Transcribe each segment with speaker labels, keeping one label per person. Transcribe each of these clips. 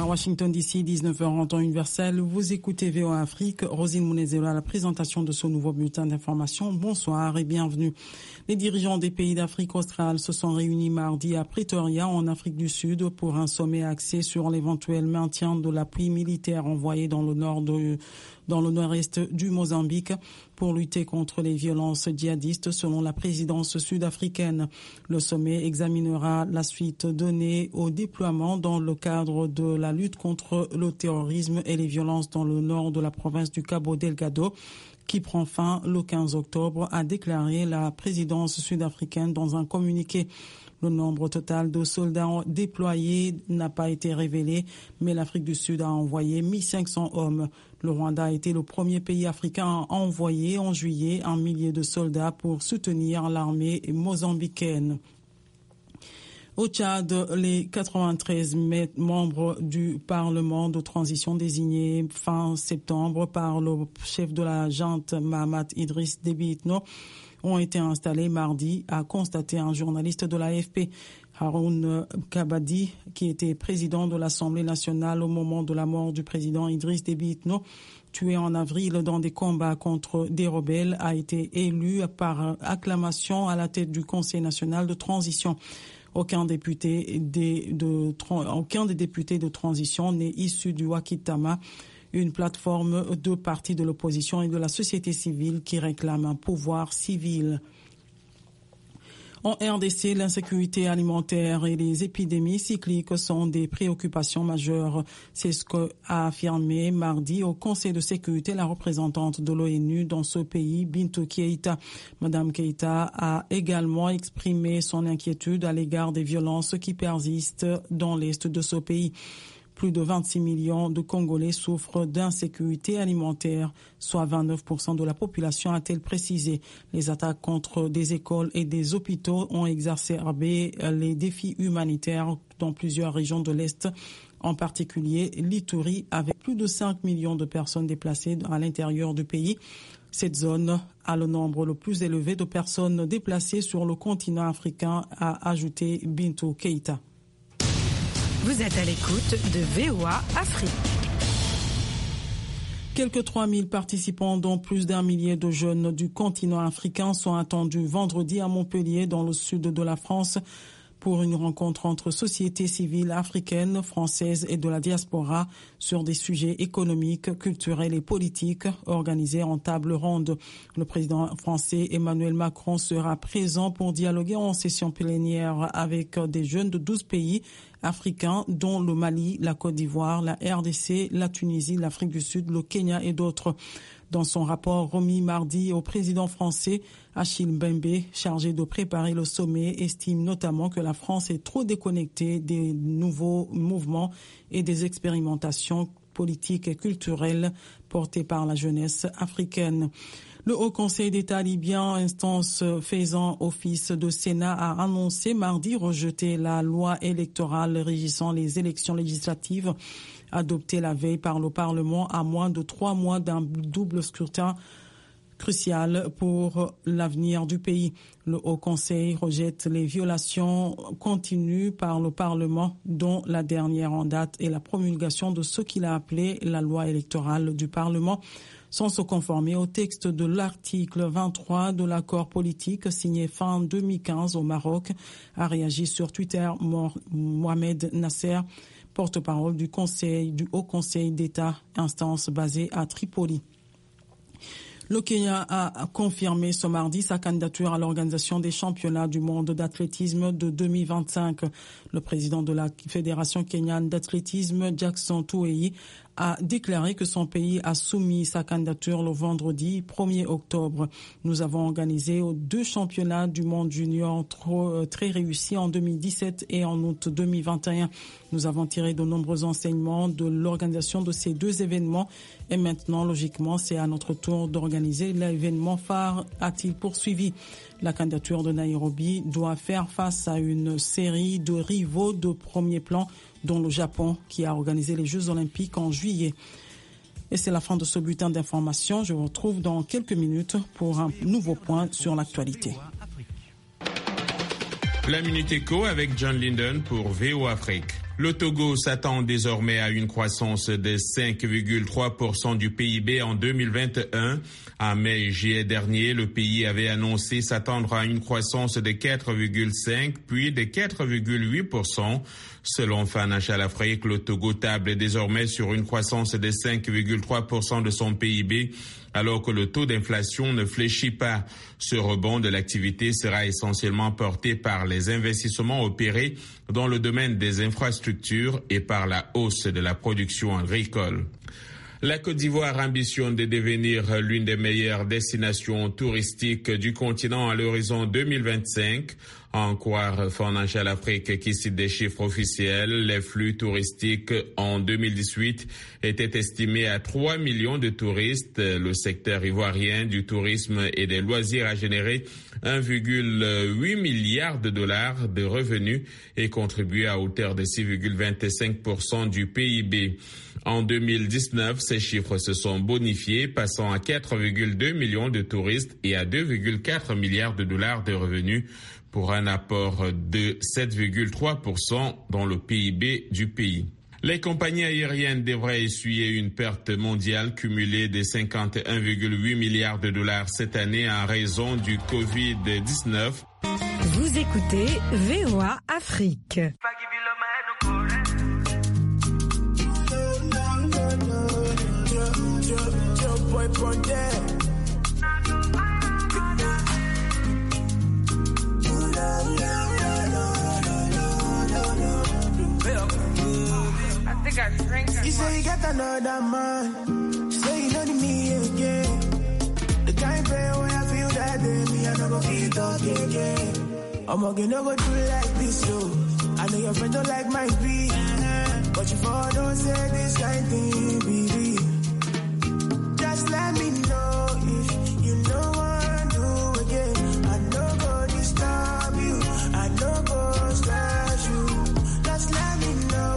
Speaker 1: Washington DC, 19h en temps universel. Vous écoutez VOA Afrique. Rosine Mounezelo à la présentation de ce nouveau bulletin d'information. Bonsoir et bienvenue. Les dirigeants des pays d'Afrique australe se sont réunis mardi à Pretoria, en Afrique du Sud, pour un sommet axé sur l'éventuel maintien de l'appui militaire envoyé dans le nord-est du Mozambique pour lutter contre les violences djihadistes, selon la présidence sud-africaine. Le sommet examinera la suite donnée au déploiement dans le cadre de la lutte contre le terrorisme et les violences dans le nord de la province du Cabo Delgado, qui prend fin le 15 octobre, a déclaré la présidence sud-africaine dans un communiqué. Le nombre total de soldats déployés n'a pas été révélé, mais l'Afrique du Sud a envoyé 1500 hommes. Le Rwanda a été le premier pays africain à envoyer en juillet 1 millier de soldats pour soutenir l'armée mozambicaine. Au Tchad, les 93 membres du Parlement de transition désignés fin septembre par le chef de la junte Mahamat Idriss Déby Itno ont été installés mardi, a constaté un journaliste de l'AFP. Haroun Kabadi, qui était président de l'Assemblée nationale au moment de la mort du président Idriss Déby Itno, tué en avril dans des combats contre des rebelles, a été élu par acclamation à la tête du Conseil national de transition. Aucun des députés de transition n'est issu du Wakitama, une plateforme de partis de l'opposition et de la société civile qui réclame un pouvoir civil. En RDC, l'insécurité alimentaire et les épidémies cycliques sont des préoccupations majeures. C'est ce qu'a affirmé mardi au Conseil de sécurité la représentante de l'ONU dans ce pays, Bintou Keïta. Madame Keïta a également exprimé son inquiétude à l'égard des violences qui persistent dans l'est de ce pays. Plus de 26 millions de Congolais souffrent d'insécurité alimentaire, soit 29% de la population, a-t-elle précisé. Les attaques contre des écoles et des hôpitaux ont exacerbé les défis humanitaires dans plusieurs régions de l'Est, en particulier l'Ituri, avec plus de 5 millions de personnes déplacées à l'intérieur du pays. Cette zone a le nombre le plus élevé de personnes déplacées sur le continent africain, a ajouté Bintou Keïta.
Speaker 2: Vous êtes à l'écoute de VOA Afrique.
Speaker 1: Quelques 3000 participants, dont plus d'1 millier de jeunes du continent africain, sont attendus vendredi à Montpellier, dans le sud de la France, pour une rencontre entre sociétés civiles africaines, françaises et de la diaspora sur des sujets économiques, culturels et politiques organisés en table ronde. Le président français Emmanuel Macron sera présent pour dialoguer en session plénière avec des jeunes de 12 pays africains, dont le Mali, la Côte d'Ivoire, la RDC, la Tunisie, l'Afrique du Sud, le Kenya et d'autres. Dans son rapport remis mardi au président français, Achille Mbembe, chargé de préparer le sommet, estime notamment que la France est trop déconnectée des nouveaux mouvements et des expérimentations politiques et culturelles portées par la jeunesse africaine. Le Haut Conseil d'État libyen, instance faisant office de Sénat, a annoncé mardi rejeter la loi électorale régissant les élections législatives adoptée la veille par le Parlement à moins de 3 mois d'un double scrutin crucial pour l'avenir du pays. Le Haut Conseil rejette les violations continues par le Parlement, dont la dernière en date est la promulgation de ce qu'il a appelé la loi électorale du Parlement, sans se conformer au texte de l'article 23 de l'accord politique signé fin 2015 au Maroc, a réagi sur Twitter Mohamed Nasser, porte-parole du Haut Conseil d'État, instance basée à Tripoli. Le Kenya a confirmé ce mardi sa candidature à l'organisation des championnats du monde d'athlétisme de 2025. Le président de la Fédération kenyane d'athlétisme, Jackson Tuwei, a déclaré que son pays a soumis sa candidature le vendredi 1er octobre. Nous avons organisé 2 championnats du monde junior très réussis en 2017 et en août 2021. Nous avons tiré de nombreux enseignements de l'organisation de ces 2 événements et maintenant, logiquement, c'est à notre tour d'organiser l'événement phare, a-t-il poursuivi. La candidature de Nairobi doit faire face à une série de rivaux de premier plan, dont le Japon, qui a organisé les Jeux Olympiques en juillet. Et c'est la fin de ce bulletin d'information. Je vous retrouve dans quelques minutes pour un nouveau point sur l'actualité.
Speaker 3: La Minute Éco avec John Linden pour VOA Afrique. Le Togo s'attend désormais à une croissance de 5,3% du PIB en 2021. En mai et juillet dernier, le pays avait annoncé s'attendre à une croissance de 4,5 puis de 4,8%. Selon Financial Afrique, le Togo table désormais sur une croissance de 5,3% de son PIB, alors que le taux d'inflation ne fléchit pas. Ce rebond de l'activité sera essentiellement porté par les investissements opérés dans le domaine des infrastructures et par la hausse de la production agricole. La Côte d'Ivoire ambitionne de devenir l'une des meilleures destinations touristiques du continent à l'horizon 2025. En croire Financial Afrique qui cite des chiffres officiels, les flux touristiques en 2018 étaient estimés à 3 millions de touristes. Le secteur ivoirien du tourisme et des loisirs a généré 1,8 milliard de dollars de revenus et contribué à hauteur de 6,25% du PIB. En 2019, ces chiffres se sont bonifiés, passant à 4,2 millions de touristes et à 2,4 milliards de dollars de revenus, pour un apport de 7,3% dans le PIB du pays. Les compagnies aériennes devraient essuyer une perte mondiale cumulée de 51,8 milliards de dollars cette année en raison du Covid-19.
Speaker 2: Vous écoutez VOA Afrique.
Speaker 4: You say you got another man, say you don't need me again. The kind of pain when I feel that day, me I no go feel talk again. I'm gonna go do like this, so I know your friend don't like my beat, but you for don't say this kind thing, baby. Just let me know if you know what I do again. I no go disturb you, I no go stress you. Just let me know.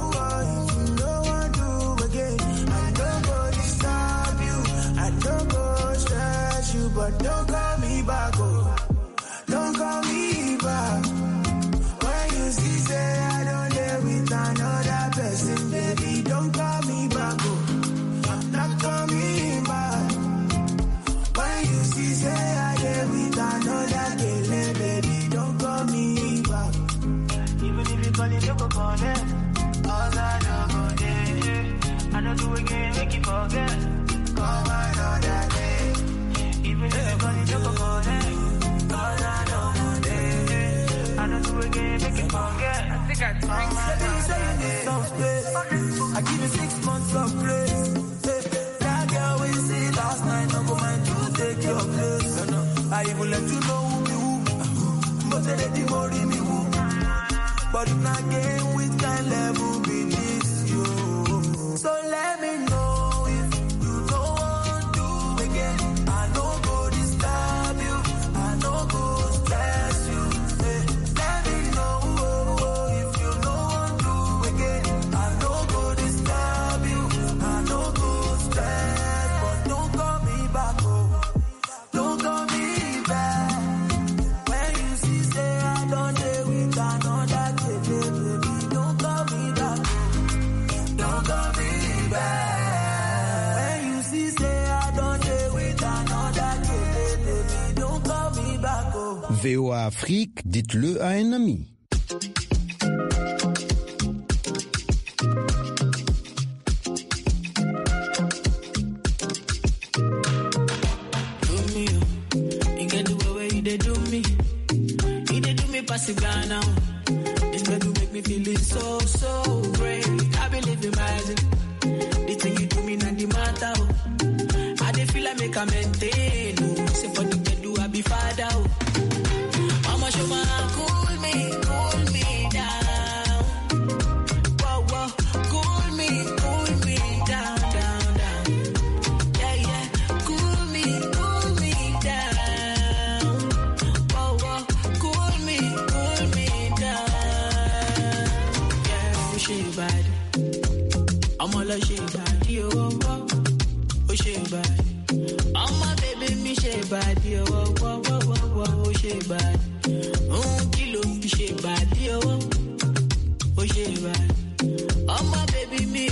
Speaker 4: But don't call me back, oh. Don't call me back. When you see say I don't live with another person, baby, don't call me back, oh. I'm not coming back. When you see say I live with another girl, baby, don't call me back. Even if you call it, you go call it. All I know go there. I don't do again, make you forget. Call another day. Even if you call it, you go call it. All I know go there. I don't do again, make you forget. I think I drink some space. I give you 6 months of grace. That girl we see last night, no go mind to take your place. I even let you know who me who. But they let the money me who. But if not game with kind level be this, yo. So let me know if you don't want to again. I don't go disturb you, I don't go stress you. Hey, let me know if you don't want to again. I don't go disturb you, I don't go stress. But don't call me back, oh. Don't call me back. When you see say I don't deal with another baby, don't call me back, oh. Don't call me back. When you see say I don't deal with another baby, don't call me back, oh.
Speaker 5: VOA Afrique, dites-le à un ami.
Speaker 4: Ghana, it's going to make me feeling so, so great. I believe in magic. The thing you do me not the matter. I dey feel like make a maintain. Say for the bed do I be father. Mama show my cool me down. Whoa, whoa, cool me down, down, down. Yeah, yeah, cool me down. Whoa, whoa, cool me down. Yeah, she bad. I'm all like she bad, yo, oh, she bad. I'm my baby, me she bad, yo, oh, she bad. Kilo, she bad, yo, oh, she bad.